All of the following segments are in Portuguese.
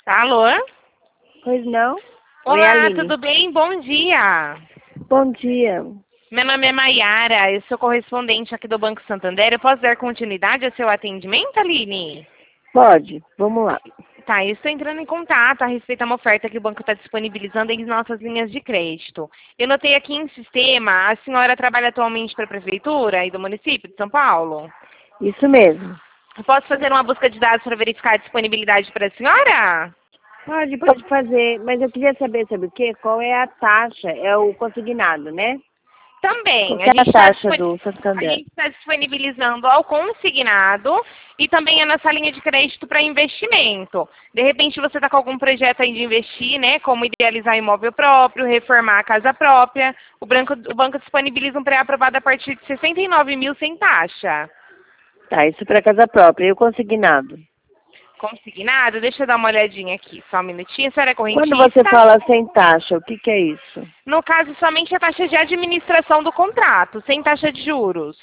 Alô? Pois não? Oi, Olá, Aline. tudo bem? Bom dia. Bom dia. Meu nome é Maiara, eu sou correspondente aqui do Banco Santander. Eu posso dar continuidade ao seu atendimento, Aline? Pode, vamos lá. Tá, eu estou entrando em contato a respeito de uma oferta que o banco está disponibilizando em nossas linhas de crédito. Eu notei aqui em sistema, a senhora trabalha atualmente para a Prefeitura e do município de São Paulo? Isso mesmo. Eu posso fazer uma busca de dados para verificar a disponibilidade para a senhora? Pode fazer, mas eu queria saber, sabe o quê? Qual é a taxa? É o consignado, né? Qual Também, que é a taxa do a Santander? gente está disponibilizando ao consignado e também a nossa linha de crédito para investimento. De repente você está com algum projeto aí de investir, né? Como idealizar imóvel próprio, reformar a casa própria. O banco disponibiliza um pré-aprovado a partir de 69 mil sem taxa. Tá, isso para casa própria. E o consignado? Consignado, deixa eu dar uma olhadinha aqui, só um minutinho. A senhora é Quando você correntista? fala sem taxa, o que que é isso? No caso, somente a taxa de administração do contrato, sem taxa de juros.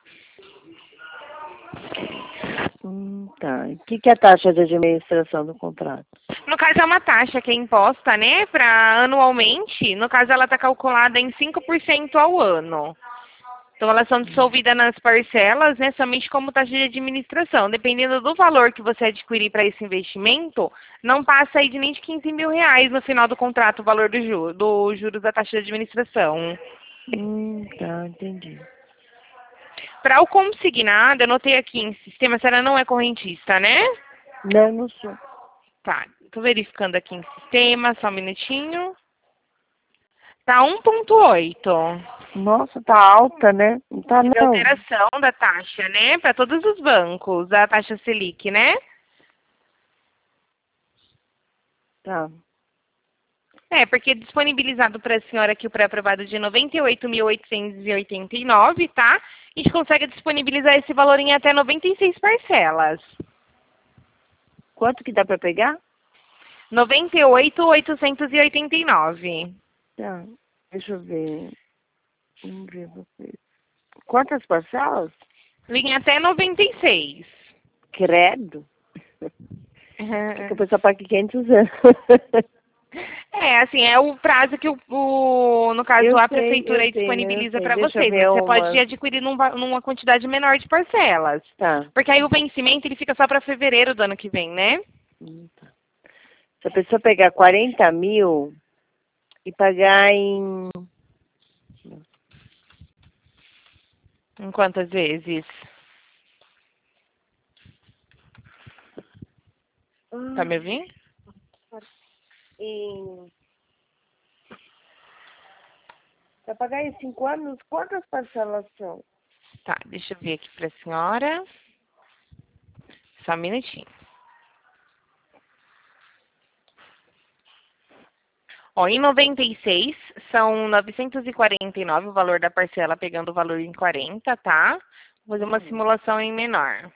Tá. O que que é a taxa de administração do contrato? No caso, é uma taxa que é imposta, né, para anualmente. No caso, ela está calculada em 5% ao ano. Então, elas são dissolvidas nas parcelas, né, somente como taxa de administração. Dependendo do valor que você adquirir para esse investimento, não passa aí de nem de 15 mil reais no final do contrato o valor do juros da taxa de administração. Tá, entendi. Para o consignado, eu notei aqui em sistema, a senhora não é correntista, né? Não, não sou. Tá, estou verificando aqui em sistema, só um minutinho. Tá 1,8. Nossa, tá alta, né? Não tá Teve não. alteração da taxa, né? Para todos os bancos, da taxa Selic, né? Tá. É, porque disponibilizado para a senhora aqui o pré-aprovado de 98.889, tá? A gente consegue disponibilizar esse valor em até 96 parcelas. Quanto que dá para pegar? 98.889. Tá. Deixa eu ver. Vamos ver você. Quantas parcelas? Em até 96. Credo. Que a pessoa paga 500 anos. É, assim, é o prazo que no caso, a prefeitura aí Eu disponibiliza sei. para Deixa eu vocês, ver mas você pode uma. adquirir numa quantidade menor de parcelas. Tá. Porque aí o vencimento ele fica só para fevereiro do ano que vem, né? Tá. Se a pessoa pegar 40 mil e pagar em. Em quantas vezes? Tá me ouvindo? em Para pagar em 5 anos, quantas parcelas são? Tá, deixa eu ver aqui para a senhora. Só um minutinho. Ó, em 96 são 949 o valor da parcela, pegando o valor em 40, tá? Vou fazer uma simulação em menor.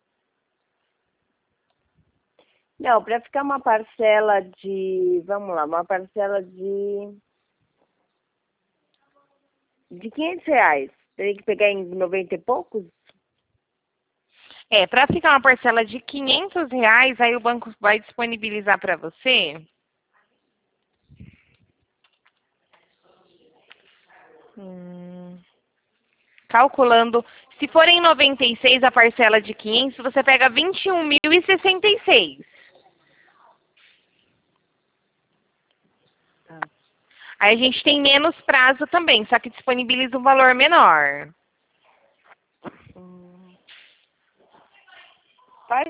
Não, para ficar uma parcela de. Vamos lá, uma parcela de 500 reais. Teria que pegar em 90 e poucos? É, para ficar uma parcela de 500 reais, aí o banco vai disponibilizar para você. Calculando, se for em 96 a parcela de 500, você pega 21.066. Tá. Aí a gente tem menos prazo também, só que disponibiliza um valor menor. Faz.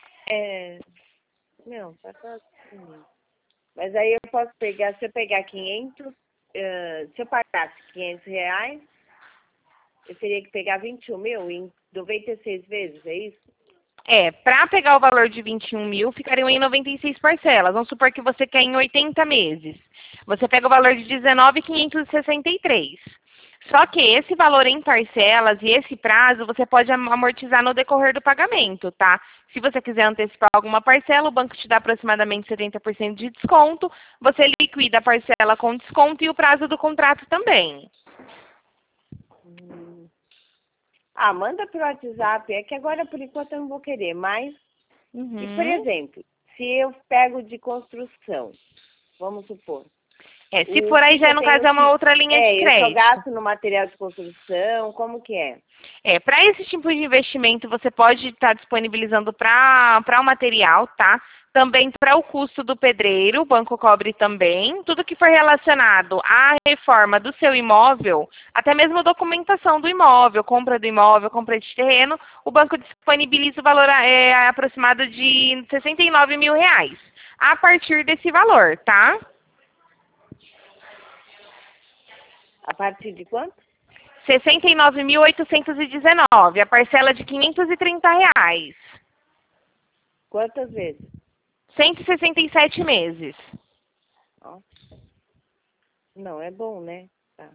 Não, faz assim. Mas aí eu posso pegar, se eu pegar 500, se eu pagasse 500 reais, eu teria que pegar 21 mil em 96 vezes, é isso? É, para pegar o valor de 21 mil, ficariam em 96 parcelas. Vamos supor que você quer em 80 meses. Você pega o valor de 19.563. Só que esse valor em parcelas e esse prazo você pode amortizar no decorrer do pagamento, tá? Se você quiser antecipar alguma parcela, o banco te dá aproximadamente 70% de desconto. Você liquida a parcela com desconto e o prazo do contrato também. Manda pro WhatsApp. É que agora, por enquanto, eu não vou querer, mas... E, por Uhum. exemplo, se eu pego de construção, vamos supor. Se for aí já, no caso, é uma outra linha de crédito. Eu só gasto no material de construção, como que é? Para esse tipo de investimento, você pode estar disponibilizando para o material, tá? Também para o custo do pedreiro, o banco cobre também. Tudo que for relacionado à reforma do seu imóvel, até mesmo a documentação do imóvel, compra de terreno, o banco disponibiliza o valor aproximado de R$69 mil, a partir desse valor, tá? A partir de quanto? 69.819, a parcela de R$530. Quantas vezes? 167 meses. Nossa. Não, é bom, né? Tá.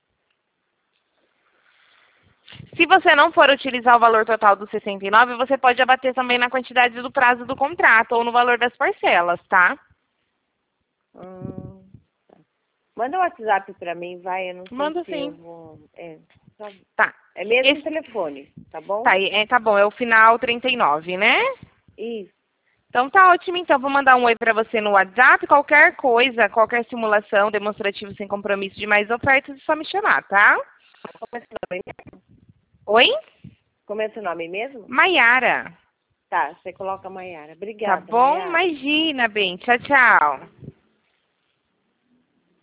Se você não for utilizar o valor total dos 69, você pode abater também na quantidade do prazo do contrato ou no valor das parcelas, tá? Tá. Manda o WhatsApp pra mim, vai, eu não sei Manda se sim. eu vou... Tá. É mesmo telefone, tá bom? Tá bom, é o final 39, né? Isso. Então tá ótimo, então vou mandar um oi pra você no WhatsApp, qualquer coisa, qualquer simulação, demonstrativo sem compromisso de mais ofertas, é só me chamar, tá? Como é seu nome mesmo? Oi? Como é seu nome mesmo? Maiara. Tá, você coloca Maiara. Obrigada, Tá bom? Maiara. Imagina, bem. Tchau, tchau.